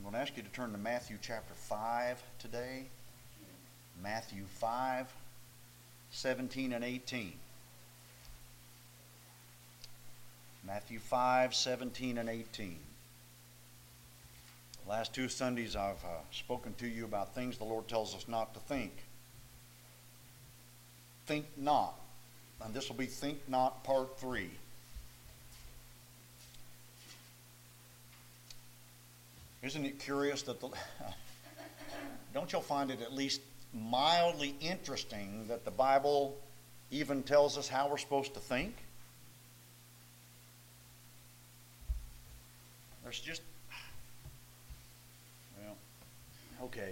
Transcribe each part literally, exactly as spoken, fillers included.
I'm going to ask you to turn to Matthew chapter five today. Matthew five, seventeen and eighteen. Matthew five, seventeen and eighteen. The last two Sundays I've uh, spoken to you about things the Lord tells us not to think. Think not. And this will be Think Not Part three. Isn't it curious that the... Don't you find it at least mildly interesting that the Bible even tells us how we're supposed to think? There's just... Well, okay.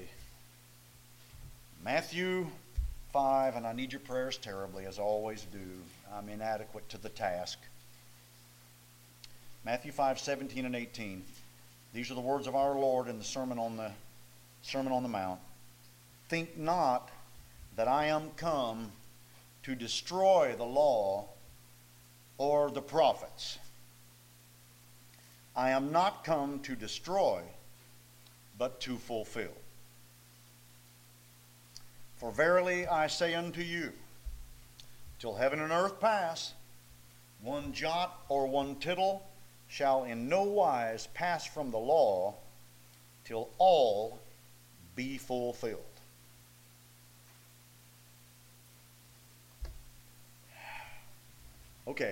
Matthew five, and I need your prayers terribly, as I always do. I'm inadequate to the task. Matthew five, seventeen and eighteen. These are the words of our Lord in the Sermon on the Sermon on the Mount. Think not that I am come to destroy the law or the prophets. I am not come to destroy, but to fulfill. For verily I say unto you, till heaven and earth pass, one jot or one tittle shall in no wise pass from the law till all be fulfilled. Okay.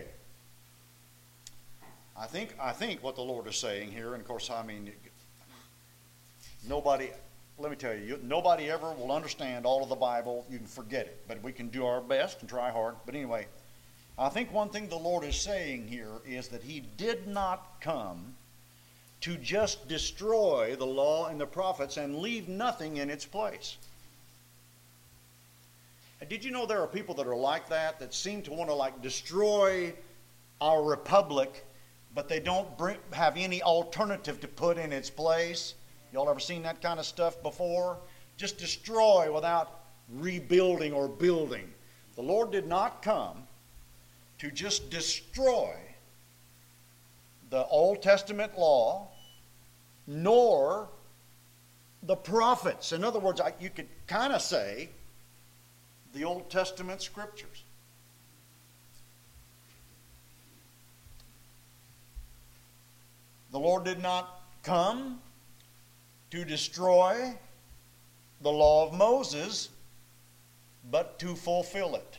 I think I think what the Lord is saying here, and of course, I mean, nobody, let me tell you, nobody ever will understand all of the Bible. You can forget it, but we can do our best and try hard. But anyway, I think one thing the Lord is saying here is that He did not come to just destroy the law and the prophets and leave nothing in its place. And did you know there are people that are like that, that seem to want to like destroy our republic, but they don't bring, have any alternative to put in its place? Y'all ever seen that kind of stuff before? Just destroy without rebuilding or building. The Lord did not come to just destroy the Old Testament law, nor the prophets. In other words, you could kind of say the Old Testament scriptures. The Lord did not come to destroy the law of Moses, but to fulfill it.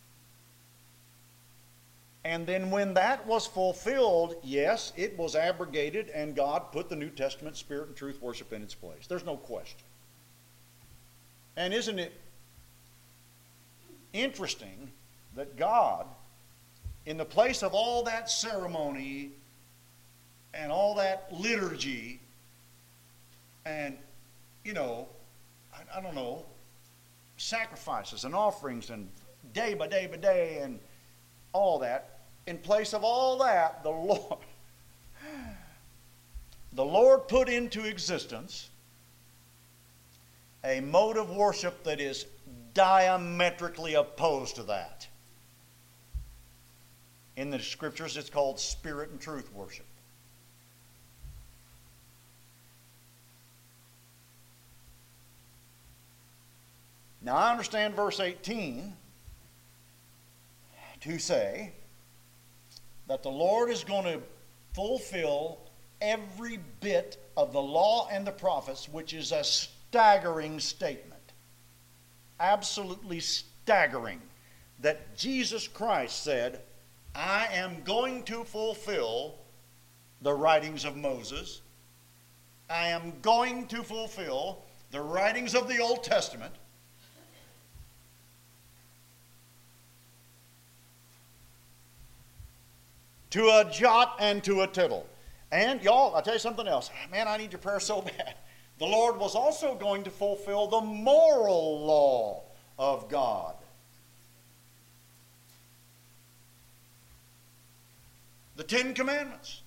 And then when that was fulfilled, yes, it was abrogated, and God put the New Testament Spirit and Truth worship in its place. There's no question. And isn't it interesting that God, in the place of all that ceremony and all that liturgy and, you know, I, I don't know, sacrifices and offerings and day by day by day and all that, in place of all that, the Lord, the Lord put into existence a mode of worship that is diametrically opposed to that. In the scriptures, it's called Spirit and Truth worship. Now, I understand verse eighteen to say that the Lord is going to fulfill every bit of the law and the prophets, which is a staggering statement. Absolutely staggering. That Jesus Christ said, I am going to fulfill the writings of Moses. I am going to fulfill the writings of the Old Testament. To a jot and to a tittle. And y'all, I'll tell you something else. Man, I need your prayer so bad. The Lord was also going to fulfill the moral law of God. The Ten Commandments.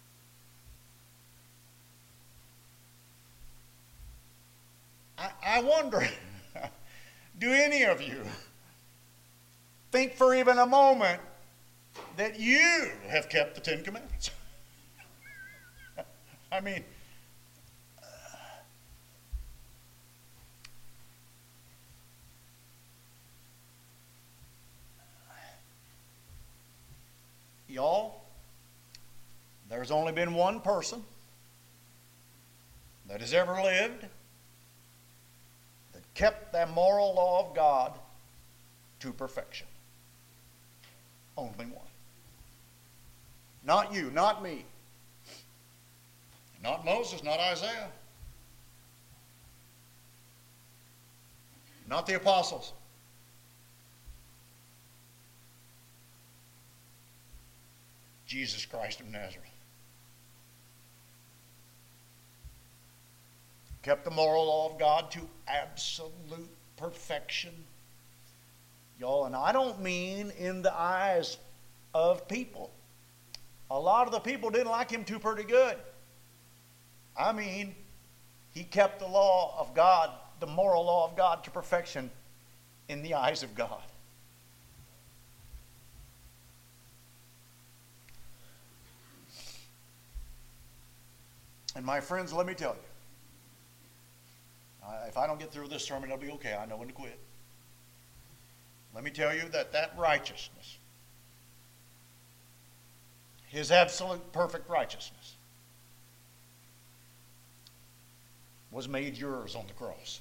I, I wonder, do any of you think for even a moment that you have kept the Ten Commandments? I mean, There's only been one person that has ever lived that kept the moral law of God to perfection. Only one. Not you, not me. Not Moses, not Isaiah. Not the apostles. Jesus Christ of Nazareth. Kept the moral law of God to absolute perfection. Y'all, and I don't mean in the eyes of people. A lot of the people didn't like him too pretty good. I mean, he kept the law of God, the moral law of God to perfection in the eyes of God. And my friends, let me tell you, uh, if I don't get through this sermon, it'll be okay. I know when to quit. Let me tell you that that righteousness, his absolute perfect righteousness, was made yours on the cross.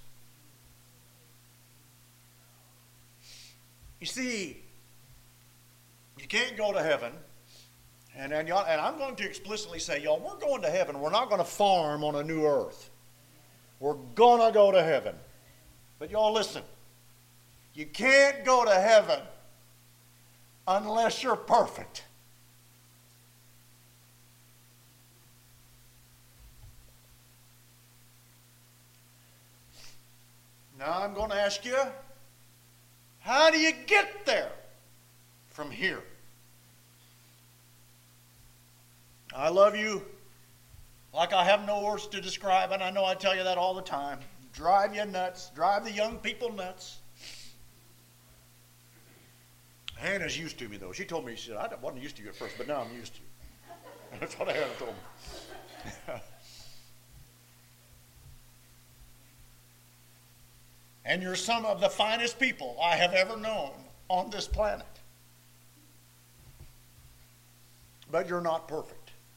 You see, you can't go to heaven, and, and, y'all, and I'm going to explicitly say, y'all, we're going to heaven. We're not going to farm on a new earth. We're going to go to heaven. But y'all listen, you can't go to heaven unless you're perfect. Now I'm going to ask you, how do you get there from here? I love you like I have no words to describe, and I know I tell you that all the time. Drive you nuts. Drive the young people nuts. Hannah's used to me, though. She told me, she said, I wasn't used to you at first, but now I'm used to you. That's what Hannah told me. And you're some of the finest people I have ever known on this planet. But you're not perfect.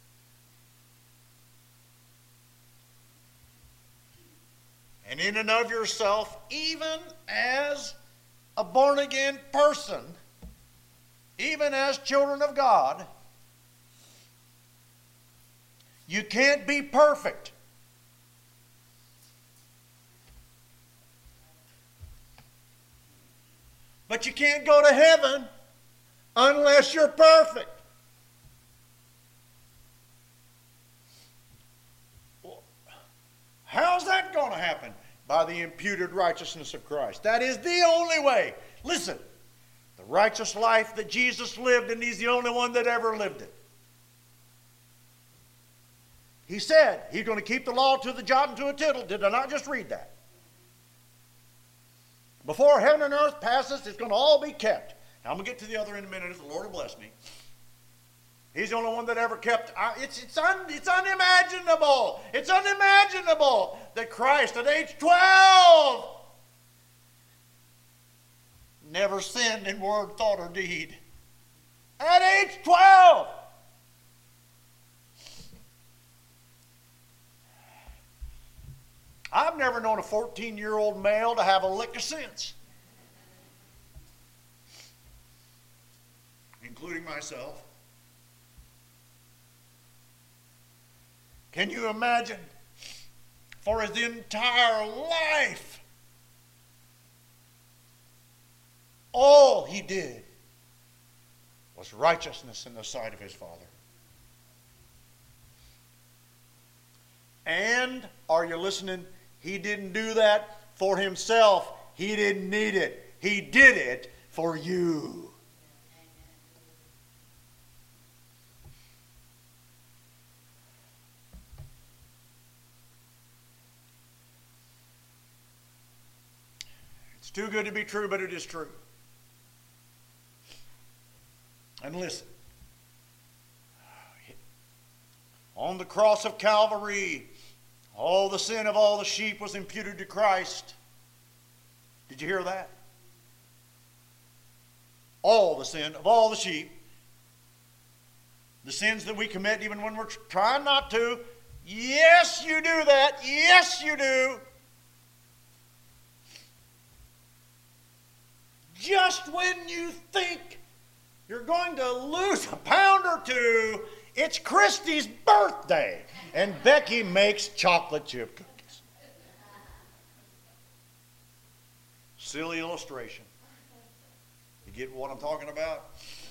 And in and of yourself, even as a born-again person, even as children of God, you can't be perfect. But you can't go to heaven unless you're perfect. Well, how's that going to happen? By the imputed righteousness of Christ. That is the only way. Listen, the righteous life that Jesus lived, and he's the only one that ever lived it. He said he's going to keep the law to the jot and to a tittle. Did I not just read that? Before heaven and earth passes, it's going to all be kept. Now, I'm going to get to the other in a minute if the Lord will bless me. He's the only one that ever kept. It's, it's, un, it's unimaginable. It's unimaginable that Christ at age twelve never sinned in word, thought, or deed. At age twelve. I've never known a fourteen-year-old male to have a lick of sense, including myself. Can you imagine? For his entire life, all he did was righteousness in the sight of his Father. And, are you listening? He didn't do that for himself. He didn't need it. He did it for you. It's too good to be true, but it is true. And listen. On the cross of Calvary, all the sin of all the sheep was imputed to Christ. Did you hear that? All the sin of all the sheep The sins that we commit even when we're trying not to. Yes, you do that. Yes, you do. Just when you think you're going to lose a pound or two, it's Christy's birthday, and Becky makes chocolate chip cookies. Silly illustration. You get what I'm talking about?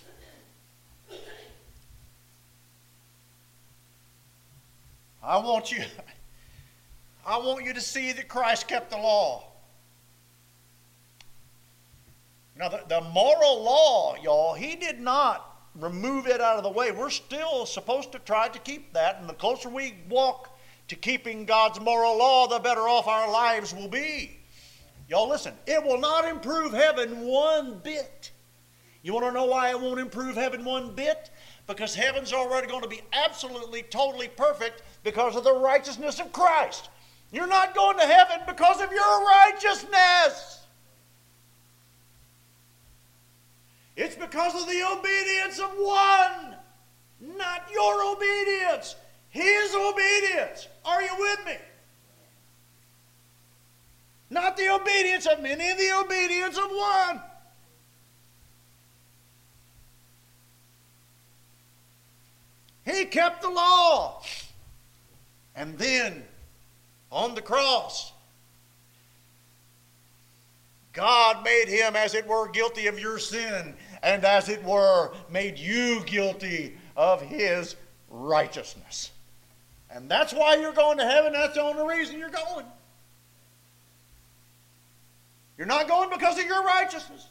I want you, I want you to see that Christ kept the law. Now, the, the moral law, y'all, he did not remove it out of the way. We're still supposed to try to keep that, and the closer we walk to keeping God's moral law, the better off our lives will be. Y'all listen, it will not improve heaven one bit. You want to know why it won't improve heaven one bit? Because heaven's already going to be absolutely, totally perfect because of the righteousness of Christ. You're not going to heaven because of your righteousness. It's because of the obedience of one, not your obedience, his obedience. Are you with me? Not the obedience of many, the obedience of one. He kept the law. And then, on the cross, God made him, as it were, guilty of your sin, and as it were, made you guilty of his righteousness. And that's why you're going to heaven. That's the only reason you're going. You're not going because of your righteousness.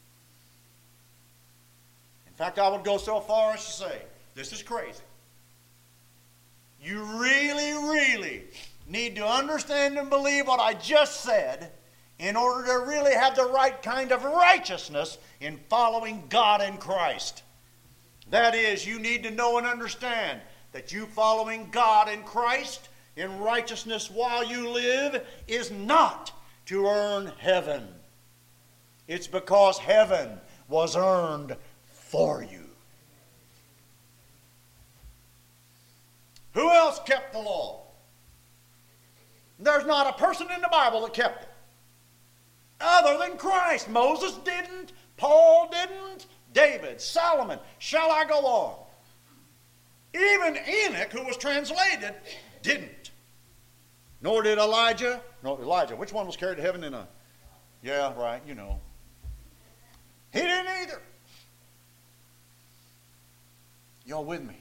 In fact, I would go so far as to say, this is crazy. You really, really need to understand and believe what I just said in order to really have the right kind of righteousness in following God and Christ. That is, you need to know and understand that you following God and Christ in righteousness while you live is not to earn heaven. It's because heaven was earned for you. Who else kept the law? There's not a person in the Bible that kept it other than Christ. Moses didn't. Paul didn't. David, Solomon. Shall I go on? Even Enoch, who was translated, didn't. Nor did Elijah. No, Elijah. Which one was carried to heaven in a... Yeah, right, you know. He didn't either. Y'all with me?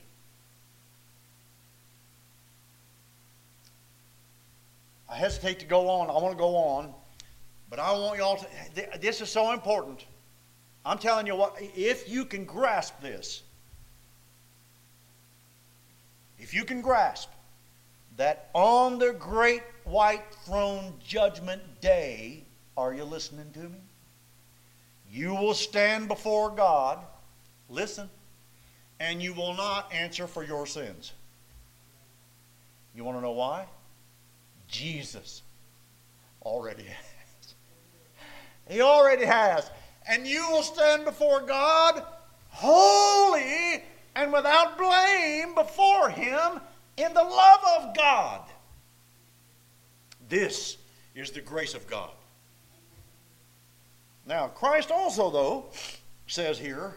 I hesitate to go on. I want to go on. But I want y'all to... This is so important. I'm telling you what, if you can grasp this, if you can grasp that on the great white throne judgment day, are you listening to me? You will stand before God, listen, and you will not answer for your sins. You want to know why? Jesus already has. He already has. And you will stand before God holy and without blame before Him in the love of God. This is the grace of God. Now, Christ also, though, says here,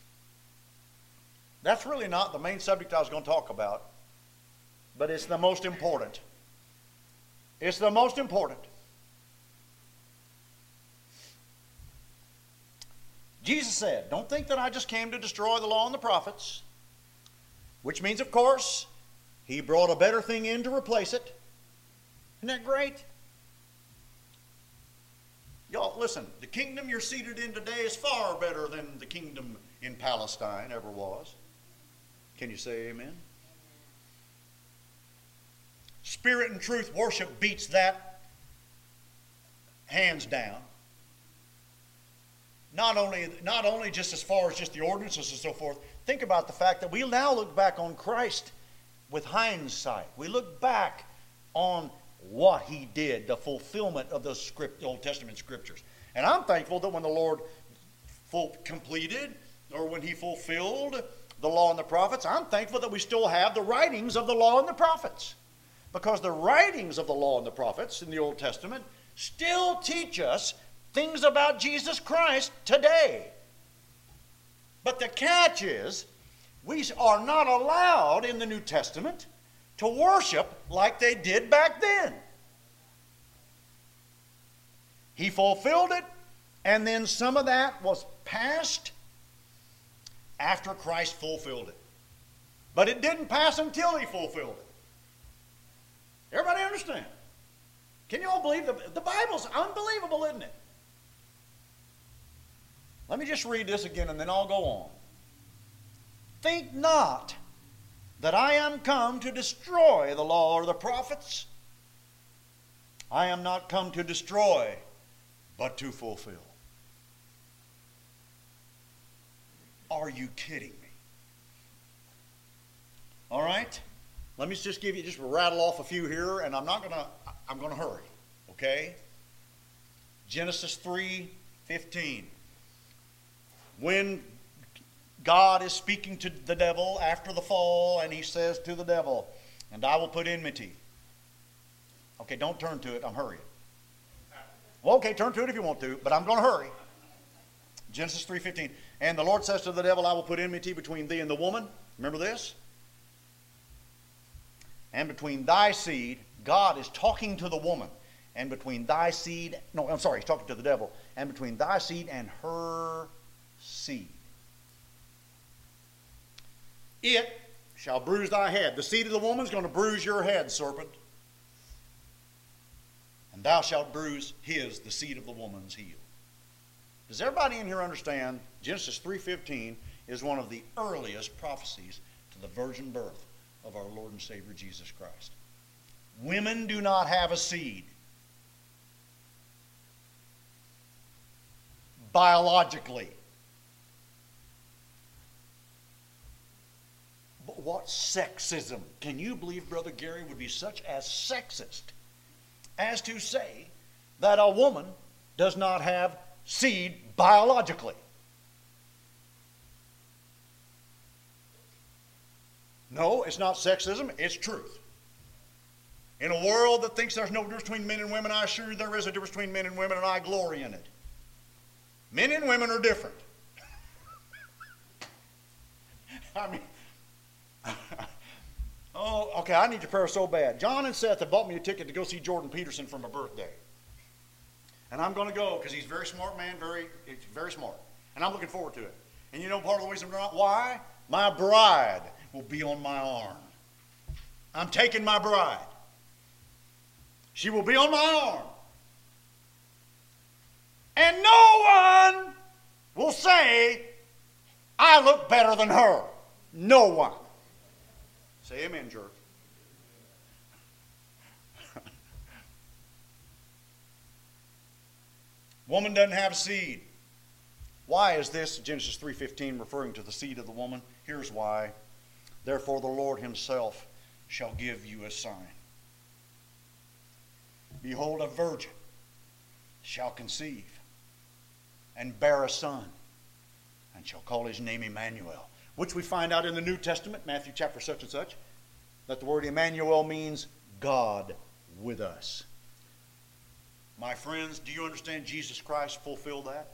that's really not the main subject I was going to talk about, but it's the most important. It's the most important. Jesus said, don't think that I just came to destroy the law and the prophets, which means, of course, He brought a better thing in to replace it. Isn't that great? Y'all, listen, the kingdom you're seated in today is far better than the kingdom in Palestine ever was. Can you say amen? Spirit and truth worship beats that hands down. Not only, not only just as far as just the ordinances and so forth. Think about the fact that we now look back on Christ with hindsight. We look back on what He did, the fulfillment of the script, Old Testament scriptures. And I'm thankful that when the Lord full, completed, or when He fulfilled the law and the prophets. I'm thankful that we still have the writings of the law and the prophets. Because the writings of the law and the prophets in the Old Testament still teach us things about Jesus Christ today. But the catch is, we are not allowed in the New Testament to worship like they did back then. He fulfilled it, and then some of that was passed after Christ fulfilled it. But it didn't pass until He fulfilled it. Everybody understand? Can you all believe the, the Bible's unbelievable, isn't it? Let me just read this again and then I'll go on. Think not that I am come to destroy the law or the prophets. I am not come to destroy, but to fulfill. Are you kidding me? All right? Let me just give you, just rattle off a few here, and I'm not going to, I'm going to hurry, okay? Genesis three fifteen. When God is speaking to the devil after the fall, and He says to the devil, and I will put enmity. Okay, don't turn to it, I'm hurrying. Well, okay, turn to it if you want to, but I'm going to hurry. Genesis three fifteen. And the Lord says to the devil, I will put enmity between thee and the woman. Remember this? And between thy seed, God is talking to the woman. And between thy seed, no, I'm sorry, He's talking to the devil. And between thy seed and her seed. It shall bruise thy head. The seed of the woman is going to bruise your head, serpent. And thou shalt bruise his, the seed of the woman's heel. Does everybody in here understand Genesis three fifteen is one of the earliest prophecies to the virgin birth of our Lord and Savior Jesus Christ? Women do not have a seed. Biologically. But what sexism? Can you believe Brother Gary would be such as sexist as to say that a woman does not have seed biologically? No, it's not sexism, it's truth. In a world that thinks there's no difference between men and women, I assure you there is a difference between men and women, and I glory in it. Men and women are different. I mean, oh, okay, I need your prayer so bad. John and Seth have bought me a ticket to go see Jordan Peterson for my birthday. And I'm going to go because he's a very smart man, very, very smart. And I'm looking forward to it. And you know part of the reason why? My bride will be on my arm. I'm taking my bride. She will be on my arm. And no one will say, I look better than her. No one. Say amen, church. Woman doesn't have a seed. Why is this, Genesis three fifteen, referring to the seed of the woman? Here's why. Therefore the Lord Himself shall give you a sign. Behold, a virgin shall conceive and bear a son, and shall call his name Emmanuel, which we find out in the New Testament, Matthew chapter such and such, that the word Emmanuel means God with us. My friends, do you understand Jesus Christ fulfilled that?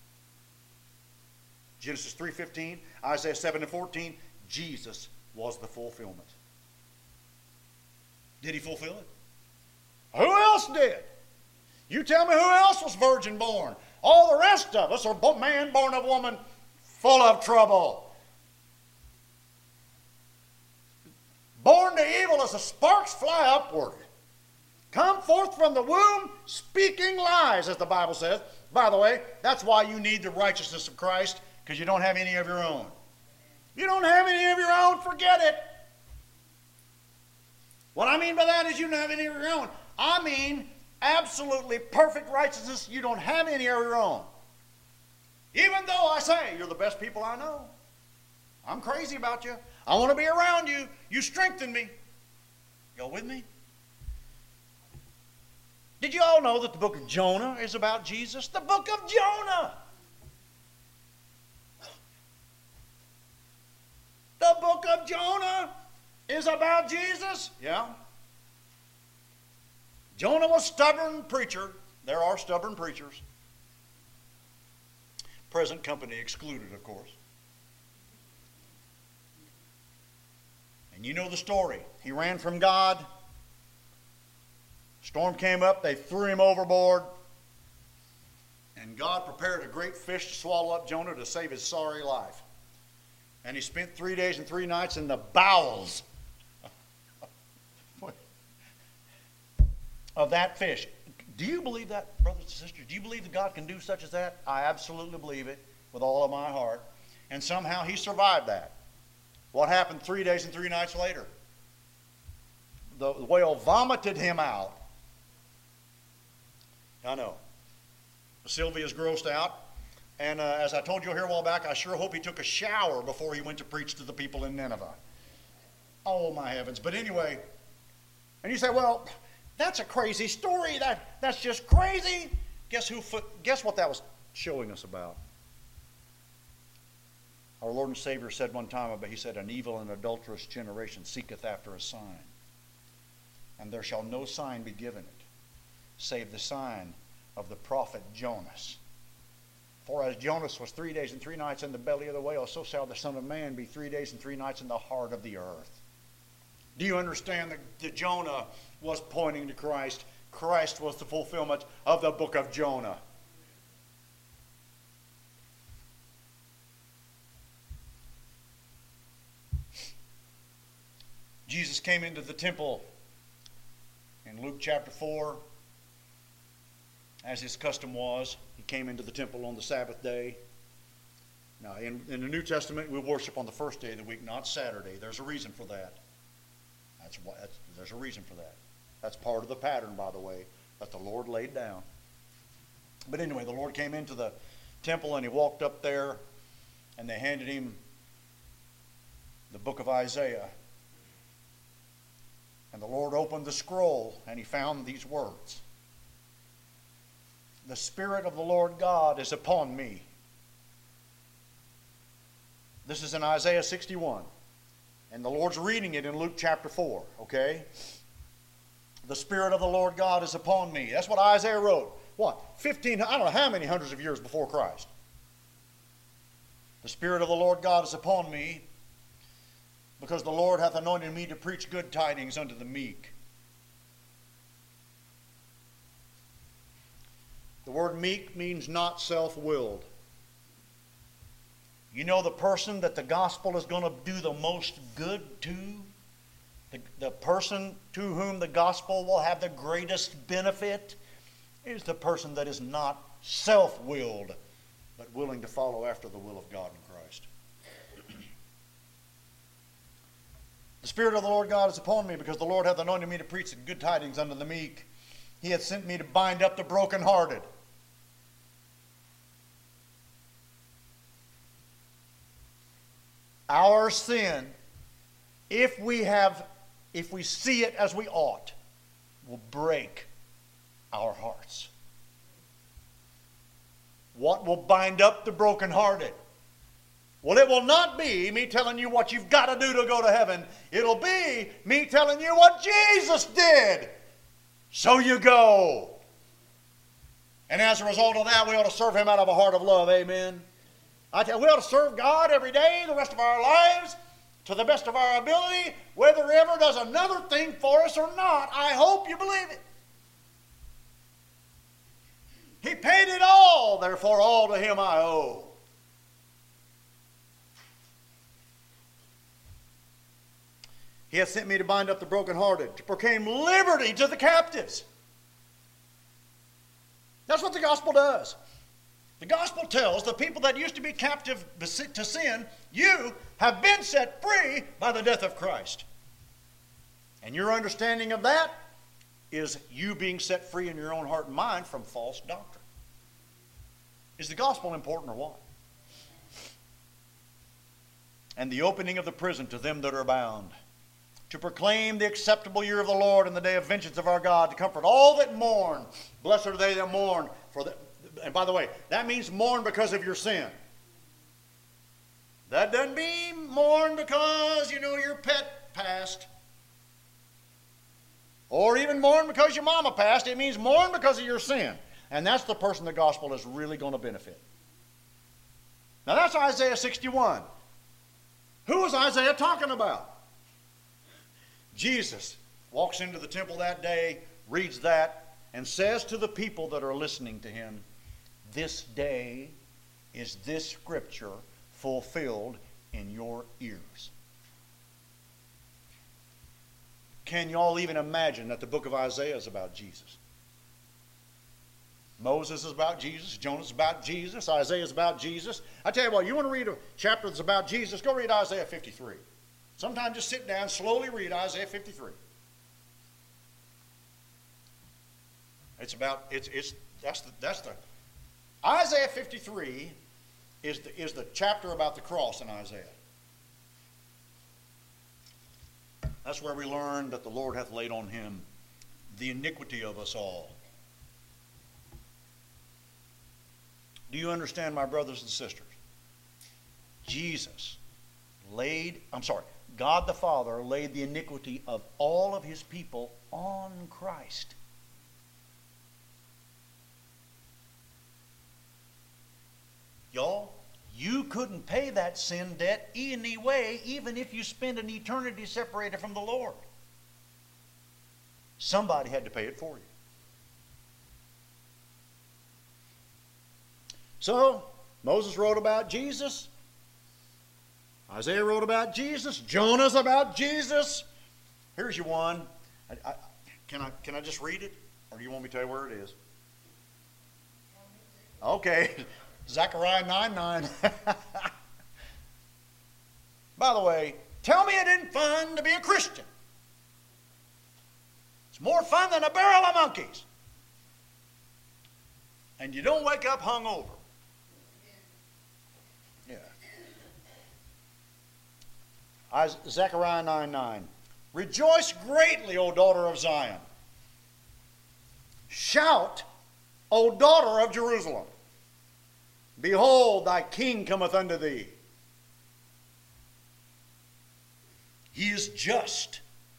Genesis three fifteen, Isaiah seven and fourteen, Jesus was the fulfillment. Did He fulfill it? Who else did? You tell me who else was virgin born? All the rest of us are man born of woman, full of trouble. Born to evil as the sparks fly upward. Come forth from the womb speaking lies, as the Bible says. By the way, that's why you need the righteousness of Christ, because you don't have any of your own. You don't have any of your own, forget it. What I mean by that is you don't have any of your own. I mean absolutely perfect righteousness. You don't have any of your own. Even though I say you're the best people I know. I'm crazy about you. I want to be around you. You strengthen me. Y'all with me? Did you all know that the book of Jonah is about Jesus? The book of Jonah. the book of Jonah is about Jesus? Yeah. Jonah was a stubborn preacher. There are stubborn preachers. Present company excluded, of course. And you know the story. He ran from God. Storm came up. They threw him overboard. And God prepared a great fish to swallow up Jonah to save his sorry life. And he spent three days and three nights in the bowels of that fish. Do you believe that, brothers and sisters? Do you believe that God can do such as that? I absolutely believe it with all of my heart. And somehow he survived that. What happened three days and three nights later? The whale vomited him out. I know. Sylvia's grossed out. And uh, as I told you here a while back, I sure hope he took a shower before he went to preach to the people in Nineveh. Oh, my heavens. But anyway, and you say, well, that's a crazy story. That, that's just crazy. Guess who? Guess what that was showing us about? Our Lord and Savior said one time, but he said, an evil and adulterous generation seeketh after a sign. And there shall no sign be given it, save the sign of the prophet Jonas. For as Jonas was three days and three nights in the belly of the whale, so shall the Son of Man be three days and three nights in the heart of the earth. Do you understand that, that Jonah was pointing to Christ? Christ was the fulfillment of the book of Jonah. Jesus came into the temple in Luke chapter four. As his custom was, he came into the temple on the Sabbath day. Now, in, in the New Testament, we worship on the first day of the week, not Saturday. There's a reason for that. That's why. That's, there's a reason for that. That's part of the pattern, by the way, that the Lord laid down. But anyway, the Lord came into the temple and he walked up there, and they handed him the book of Isaiah. And the Lord opened the scroll, and he found these words. The Spirit of the Lord God is upon me. This is in Isaiah sixty-one. And the Lord's reading it in Luke chapter four, okay? The Spirit of the Lord God is upon me. That's what Isaiah wrote. What? fifteen, I don't know how many hundreds of years before Christ. The Spirit of the Lord God is upon me, because the Lord hath anointed me to preach good tidings unto the meek. The word meek means not self-willed. You know the person that the gospel is going to do the most good to? The, the person to whom the gospel will have the greatest benefit is the person that is not self-willed, but willing to follow after the will of God in Christ. The Spirit of the Lord God is upon me, because the Lord hath anointed me to preach good tidings unto the meek. He hath sent me to bind up the brokenhearted. Our sin, if we have, if we see it as we ought, will break our hearts. What will bind up the brokenhearted? Well, it will not be me telling you what you've got to do to go to heaven. It'll be me telling you what Jesus did. So you go. And as a result of that, we ought to serve him out of a heart of love. Amen. I tell you, we ought to serve God every day, the rest of our lives, to the best of our ability, whether he ever does another thing for us or not. I hope you believe it. He paid it all, therefore all to him I owe. He hath sent me to bind up the brokenhearted, to proclaim liberty to the captives. That's what the gospel does. The gospel tells the people that used to be captive to sin, you have been set free by the death of Christ. And your understanding of that is you being set free in your own heart and mind from false doctrine. Is the gospel important or what? And the opening of the prison to them that are bound, to proclaim the acceptable year of the Lord and the day of vengeance of our God, to comfort all that mourn. Blessed are they that mourn. For the, and by the way, that means mourn because of your sin. That doesn't mean mourn because, you know, your pet passed. Or even mourn because your mama passed. It means mourn because of your sin. And that's the person the gospel is really going to benefit. Now that's Isaiah sixty-one. Who was Isaiah talking about? Jesus walks into the temple that day, reads that, and says to the people that are listening to him, this day is this scripture fulfilled in your ears. Can y'all even imagine that the book of Isaiah is about Jesus? Moses is about Jesus. Jonah is about Jesus. Isaiah is about Jesus. I tell you what, you want to read a chapter that's about Jesus, go read Isaiah fifty-three. Sometimes just sit down, slowly read Isaiah fifty-three. It's about, it's, it's, that's the, that's the, Isaiah fifty-three is the, is the chapter about the cross in Isaiah. That's where we learn that the Lord hath laid on him the iniquity of us all. Do you understand, my brothers and sisters? Jesus laid, I'm sorry, God the Father laid the iniquity of all of his people on Christ. Y'all, you couldn't pay that sin debt anyway, even if you spend an eternity separated from the Lord. Somebody had to pay it for you. So, Moses wrote about Jesus. Isaiah wrote about Jesus. Jonah's about Jesus. Here's your one. I, I, can I, can I just read it? Or do you want me to tell you where it is? Okay. Zechariah nine nine. By the way, tell me it isn't fun to be a Christian. It's more fun than a barrel of monkeys. And you don't wake up hungover. Yeah. Zechariah nine nine. Rejoice greatly, O daughter of Zion. Shout, O daughter of Jerusalem. Behold, thy king cometh unto thee. He is just.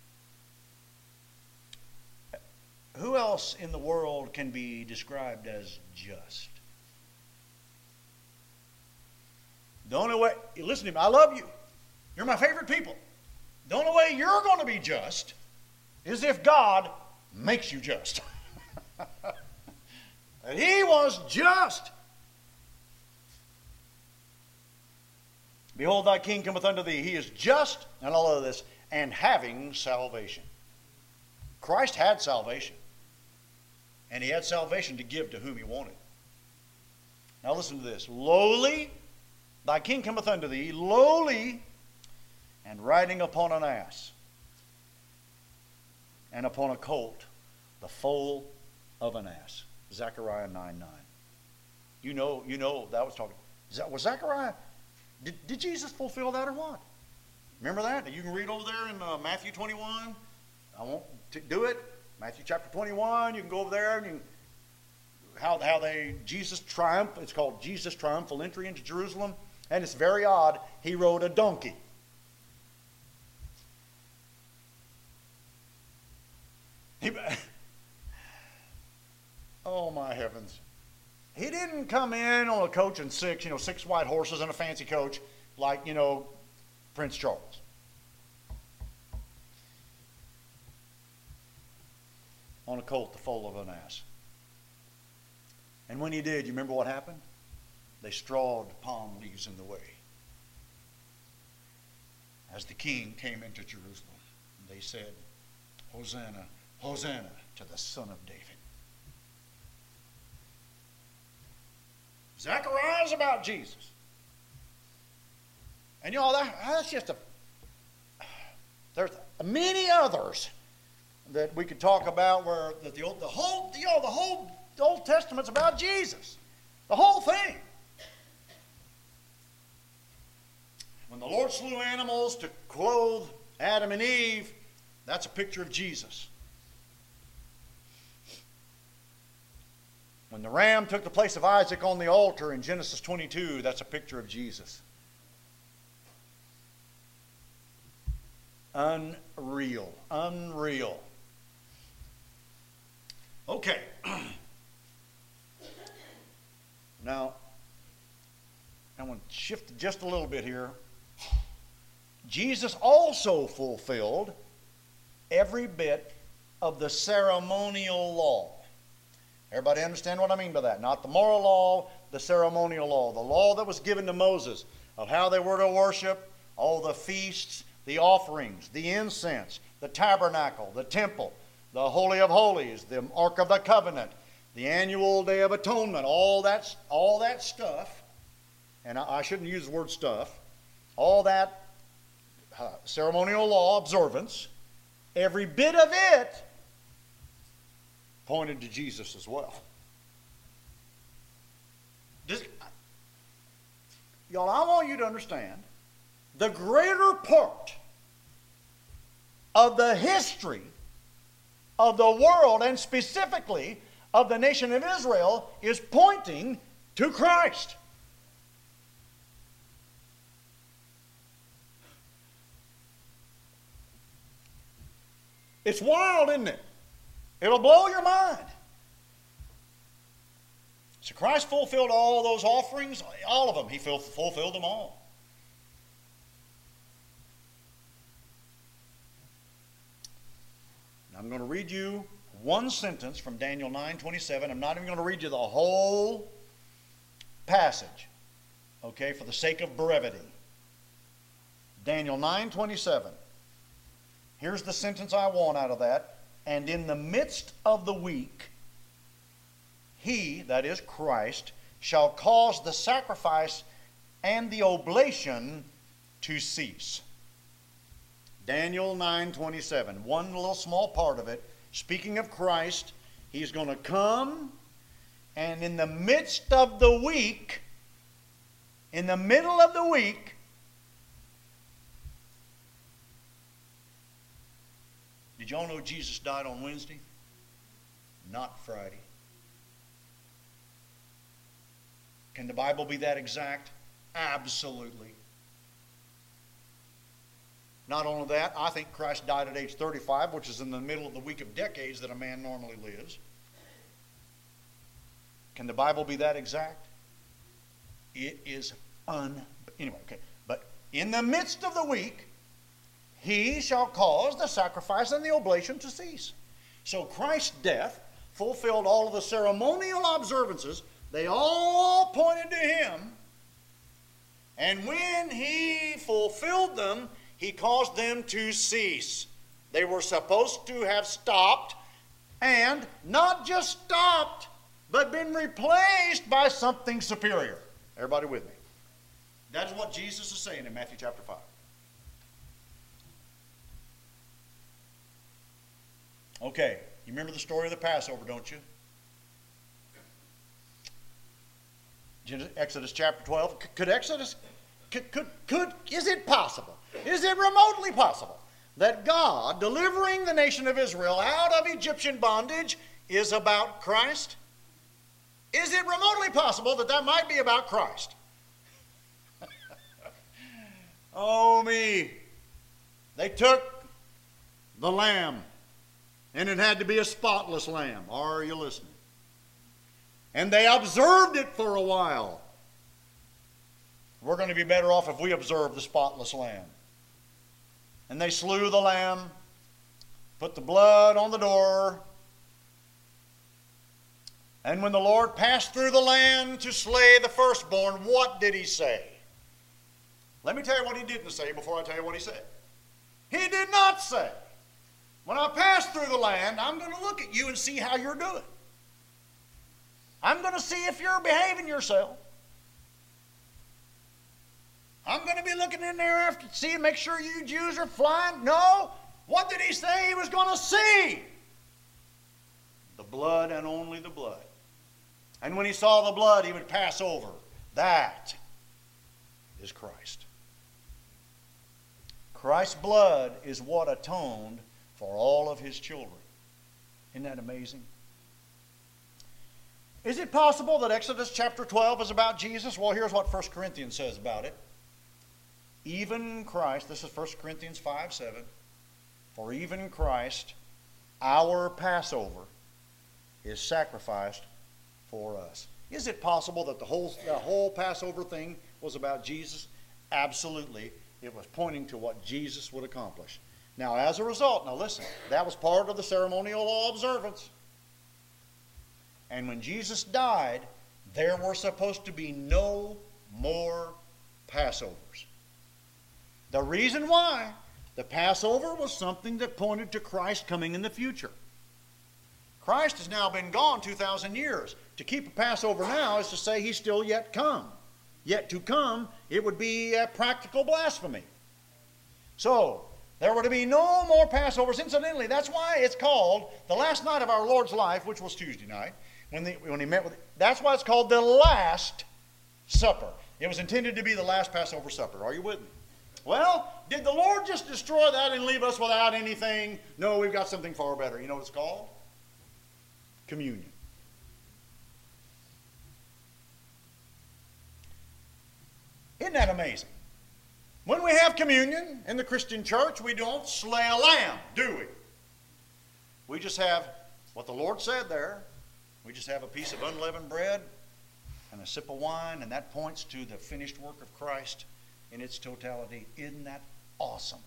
Who else in the world can be described as just? The only way, listen to me, I love you. You're my favorite people. The only way you're going to be just is if God makes you just. And he was just. Behold, thy king cometh unto thee. He is just, and all of this, and having salvation. Christ had salvation. And he had salvation to give to whom he wanted. Now listen to this. Lowly, thy king cometh unto thee, lowly, and riding upon an ass, and upon a colt, the foal of an ass. Zechariah nine nine. You know, you know that was talking. Was Zechariah, did, did Jesus fulfill that or what? Remember that? You can read over there in uh, Matthew twenty-one. I won't t- do it. Matthew chapter twenty-one. You can go over there and you can, how how they Jesus triumph. It's called Jesus' triumphal entry into Jerusalem, and it's very odd. He rode a donkey. He, oh my heavens! He didn't come in on a coach and six, you know, six white horses and a fancy coach like, you know, Prince Charles. On a colt, the foal of an ass. And when he did, you remember what happened? They strawed palm leaves in the way. As the king came into Jerusalem, they said, Hosanna, Hosanna to the Son of David. Zechariah is about Jesus. And you know, that, that's just a, there's many others that we could talk about where that the, the whole, you know, the whole Old Testament's about Jesus. The whole thing. When the Lord slew animals to clothe Adam and Eve, that's a picture of Jesus. When the ram took the place of Isaac on the altar in Genesis twenty-two, that's a picture of Jesus. Unreal. Unreal. Okay. Now, I want to shift just a little bit here. Jesus also fulfilled every bit of the ceremonial law. Everybody understand what I mean by that? Not the moral law, the ceremonial law. The law that was given to Moses of how they were to worship, all the feasts, the offerings, the incense, the tabernacle, the temple, the Holy of Holies, the Ark of the Covenant, the annual Day of Atonement, all that, all that stuff, and I, I shouldn't use the word stuff, all that uh, ceremonial law observance, every bit of it pointed to Jesus as well. Does, y'all, I want you to understand the greater part of the history of the world, and specifically of the nation of Israel, is pointing to Christ. It's wild, isn't it? It'll blow your mind. So Christ fulfilled all those offerings, all of them. He fulfilled them all. I'm going to read you one sentence from Daniel nine twenty-seven. I'm not even going to read you the whole passage, okay, for the sake of brevity. Daniel nine twenty-seven. Here's the sentence I want out of that. And in the midst of the week, he, that is Christ, shall cause the sacrifice and the oblation to cease. Daniel nine twenty-seven, one little small part of it. Speaking of Christ, he's going to come, and in the midst of the week, in the middle of the week, did y'all know Jesus died on Wednesday? Not Friday. Can the Bible be that exact? Absolutely. Not only that, I think Christ died at age thirty-five, which is in the middle of the week of decades that a man normally lives. Can the Bible be that exact? It is un... Anyway, okay. But in the midst of the week, he shall cause the sacrifice and the oblation to cease. So Christ's death fulfilled all of the ceremonial observances. They all pointed to him. And when he fulfilled them, he caused them to cease. They were supposed to have stopped, and not just stopped, but been replaced by something superior. Everybody with me? That's what Jesus is saying in Matthew chapter five. Okay, you remember the story of the Passover, don't you? Exodus chapter twelve. Could Exodus, could, could, could, is it possible? Is it remotely possible that God delivering the nation of Israel out of Egyptian bondage is about Christ? Is it remotely possible that that might be about Christ? Oh me. They took the lamb, and it had to be a spotless lamb. Are you listening? And they observed it for a while. We're going to be better off if we observe the spotless lamb. And they slew the lamb, put the blood on the door. And when the Lord passed through the land to slay the firstborn, what did he say? Let me tell you what he didn't say before I tell you what he said. He did not say, when I pass through the land, I'm going to look at you and see how you're doing. I'm going to see if you're behaving yourself. I'm going to be looking in there after to see and make sure you Jews are flying. No. What did he say he was going to see? The blood and only the blood. And when he saw the blood, he would pass over. That is Christ. Christ's blood is what atoned for all of his children. Isn't that amazing? Is it possible that Exodus chapter twelve is about Jesus? Well, here's what First Corinthians says about it. Even Christ, this is First Corinthians five seven, For even in Christ, our Passover is sacrificed for us. Is it possible that the whole, the whole Passover thing was about Jesus? Absolutely. It was pointing to what Jesus would accomplish. Now, as a result, now listen, that was part of the ceremonial law observance. And when Jesus died, there were supposed to be no more Passovers. The reason why, the Passover was something that pointed to Christ coming in the future. Christ has now been gone two thousand years. To keep a Passover now is to say he's still yet come. Yet to come, it would be a practical blasphemy. So, there were to be no more Passovers. Incidentally, that's why it's called the last night of our Lord's life, which was Tuesday night, when, the, when he met with, that's why it's called the Last Supper. It was intended to be the last Passover supper. Are you with me? Well, did the Lord just destroy that and leave us without anything? No, we've got something far better. You know what it's called? Communion. Isn't that amazing? When we have communion in the Christian church, we don't slay a lamb, do we? We just have what the Lord said there. We just have a piece of unleavened bread and a sip of wine, and that points to the finished work of Christ in its totality. Isn't that awesome?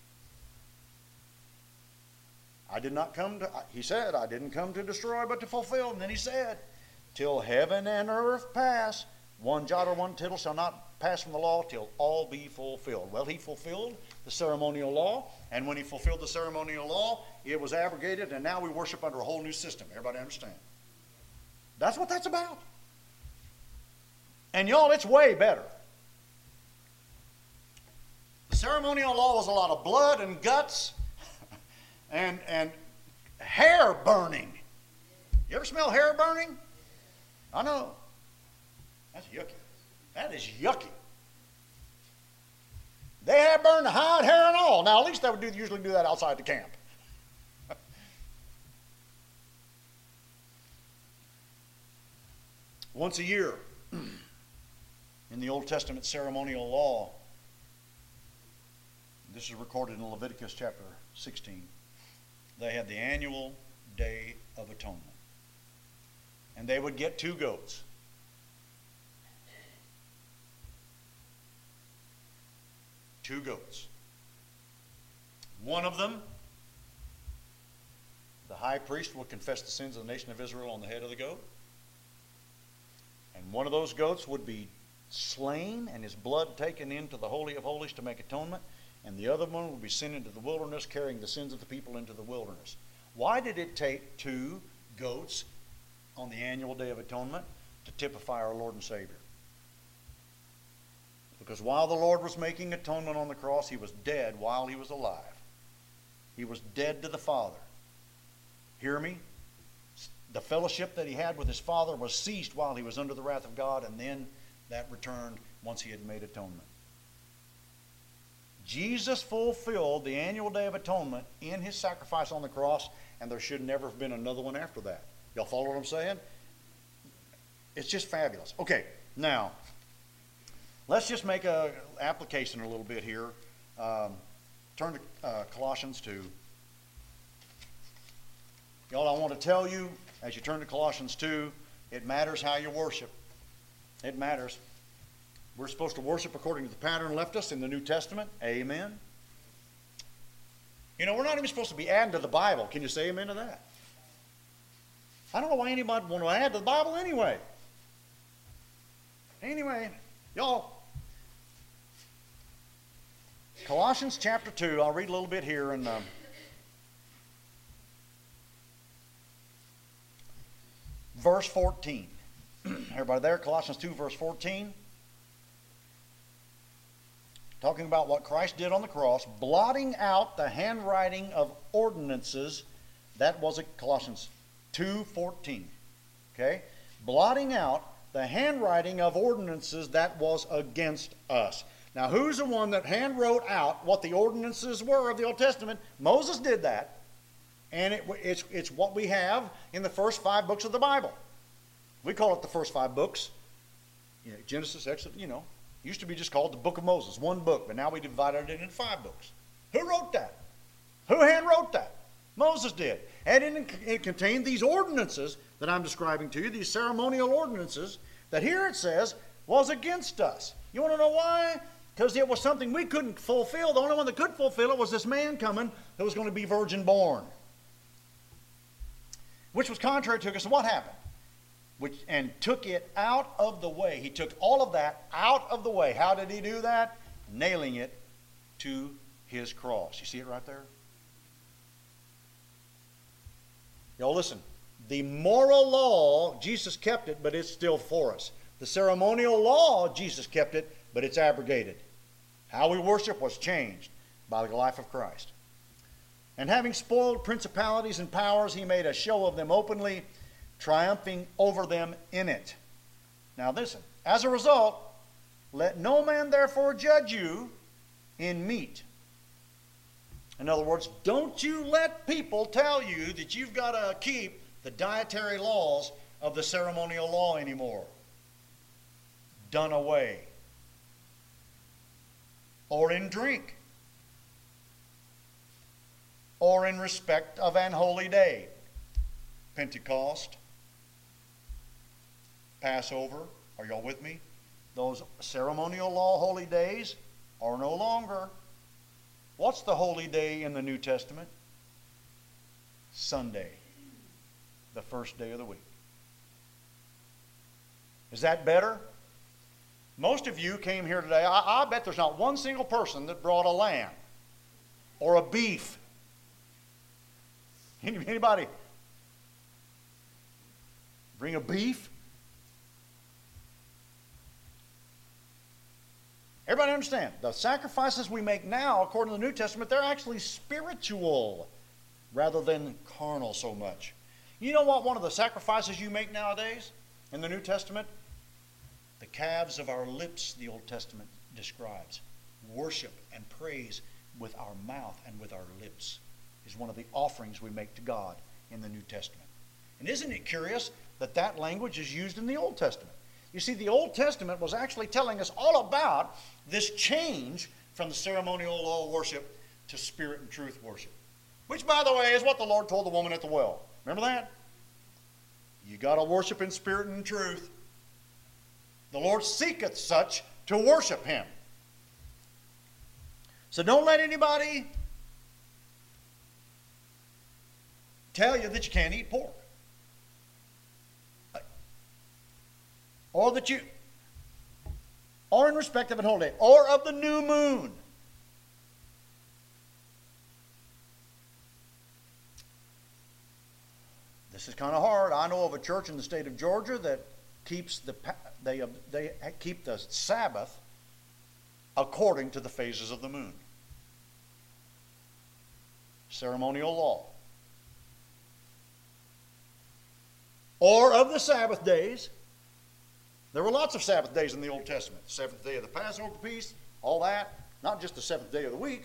I did not come to, he said, I didn't come to destroy but to fulfill. And then he said, till heaven and earth pass, one jot or one tittle shall not pass from the law till all be fulfilled. Well, he fulfilled the ceremonial law, and when he fulfilled the ceremonial law, it was abrogated, and now we worship under a whole new system. Everybody understand? That's what that's about. And y'all, it's way better. The ceremonial law was a lot of blood and guts and, and hair burning. You ever smell hair burning? I know. That's yucky. That is yucky. They had burned the hide, hair, and all. Now, at least they would do, usually do that outside the camp. Once a year, in the Old Testament ceremonial law, this is recorded in Leviticus chapter sixteen, they had the annual Day of Atonement. And they would get two goats. Two goats. One of them, the high priest would confess the sins of the nation of Israel on the head of the goat. And one of those goats would be slain and his blood taken into the Holy of Holies to make atonement. And the other one would be sent into the wilderness, carrying the sins of the people into the wilderness. Why did it take two goats on the annual Day of Atonement? To typify our Lord and Savior. Because while the Lord was making atonement on the cross, he was dead while he was alive. He was dead to the Father. Hear me? The fellowship that he had with his Father was ceased while he was under the wrath of God, and then that returned once he had made atonement. Jesus fulfilled the annual Day of Atonement in his sacrifice on the cross, and there should never have been another one after that. Y'all follow what I'm saying? It's just fabulous. Okay, now, let's just make an application a little bit here. Um, turn to uh, Colossians two. Y'all, I want to tell you, as you turn to Colossians two, it matters how you worship. It matters. We're supposed to worship according to the pattern left us in the New Testament. Amen. You know, we're not even supposed to be adding to the Bible. Can you say amen to that? I don't know why anybody would want to add to the Bible anyway. Anyway, y'all, Colossians chapter two, I'll read a little bit here and um, verse fourteen. Everybody there? Colossians two, verse fourteen. Talking about what Christ did on the cross, blotting out the handwriting of ordinances. That was at Colossians two fourteen. Okay? Blotting out the handwriting of ordinances that was against us. Now, who's the one that hand wrote out what the ordinances were of the Old Testament? Moses did that. And it, it's, it's what we have in the first five books of the Bible. We call it the first five books. You know, Genesis, Exodus, you know. Used to be just called the Book of Moses, one book, but now we divided it into five books. Who wrote that? Who hand wrote that? Moses did. And it, it contained these ordinances that I'm describing to you, these ceremonial ordinances, that here it says was against us. You want to know why? Because it was something we couldn't fulfill. The only one that could fulfill it was this man coming who was going to be virgin born. Which was contrary to it. So what happened? Which, and took it out of the way. He took all of that out of the way. How did he do that? Nailing it to his cross. You see it right there? Y'all listen. The moral law, Jesus kept it, but it's still for us. The ceremonial law, Jesus kept it, but it's abrogated. How we worship was changed by the life of Christ. And having spoiled principalities and powers, he made a show of them openly, triumphing over them in it. Now listen, as a result, let no man therefore judge you in meat. In other words, don't you let people tell you that you've got to keep the dietary laws of the ceremonial law anymore. Done away. Or in drink. Or in respect of an holy day. Pentecost. Passover. Are y'all with me? Those ceremonial law holy days are no longer. What's the holy day in the New Testament? Sunday. The first day of the week. Is that better? Most of you came here today. I, I bet there's not one single person that brought a lamb or a beef. Anybody bring a beef? Everybody understand? The sacrifices we make now, according to the New Testament, they're actually spiritual rather than carnal so much. You know what one of the sacrifices you make nowadays in the New Testament? The calves of our lips, the Old Testament describes. Worship and praise with our mouth and with our lips is one of the offerings we make to God in the New Testament. And isn't it curious that that language is used in the Old Testament? You see, the Old Testament was actually telling us all about this change from the ceremonial law worship to spirit and truth worship. Which, by the way, is what the Lord told the woman at the well. Remember that? You got to worship in spirit and truth. The Lord seeketh such to worship Him. So don't let anybody tell you that you can't eat pork. Or that you, or in respect of an holy day, or of the new moon. This is kind of hard. I know of a church in the state of Georgia that keeps the they they keep the Sabbath according to the phases of the moon. Ceremonial law. Or of the Sabbath days. There were lots of Sabbath days in the Old Testament. The seventh day of the Passover feast, all that. Not just the seventh day of the week.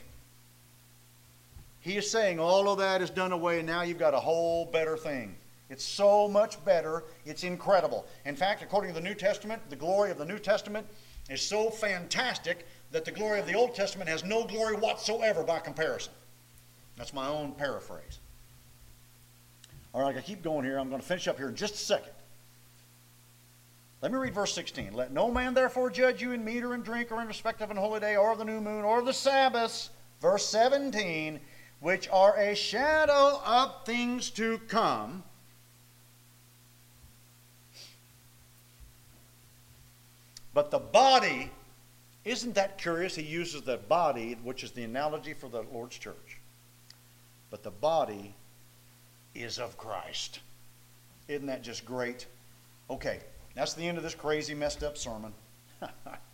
He is saying all of that is done away, and now you've got a whole better thing. It's so much better. It's incredible. In fact, according to the New Testament, the glory of the New Testament is so fantastic that the glory of the Old Testament has no glory whatsoever by comparison. That's my own paraphrase. All right, I keep going here. I'm going to finish up here in just a second. Let me read verse sixteen. Let no man therefore judge you in meat or in drink or in respect of an holy day or of the new moon or of the Sabbaths. Verse seventeen, which are a shadow of things to come. But the body, isn't that curious? He uses the body, which is the analogy for the Lord's church. But the body is of Christ. Isn't that just great? Okay. That's the end of this crazy, messed up sermon.